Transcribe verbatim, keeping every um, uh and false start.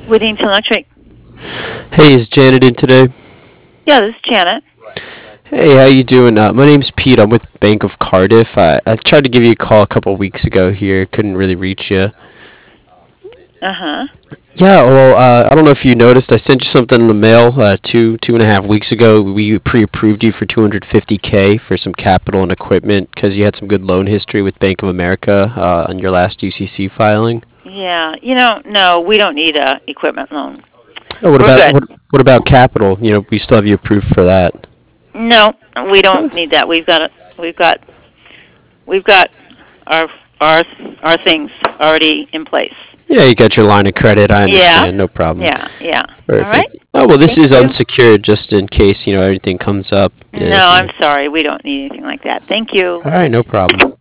Whittington Electric. Hey, is Janet in today? Yeah, this is Janet. Hey, how you doing? Uh, my name's Pete. I'm with Bank of Cardiff. I, I tried to give you a call a couple weeks ago here. Couldn't really reach you. Uh huh. Yeah, well, uh, I don't know if you noticed. I sent you something in the mail uh, two two and a half weeks ago. We pre-approved you for two hundred fifty k for some capital and equipment because you had some good loan history with Bank of America uh, on your last U C C filing. Yeah. You know, no, we don't need a equipment loan. Oh, what We're about good. what what about capital? You know, we still have you approved for that. No, we don't Huh? need that. We've got it. We've got we've got our our our things already in place. Yeah, you got your line of credit. I Yeah. understand. No problem. Yeah. Yeah. All right. Perfect. Oh, well, this Thank is you. unsecured just in case, you know, everything comes up. No, Uh, you I'm know. sorry. We don't need anything like that. Thank you. All right, no problem.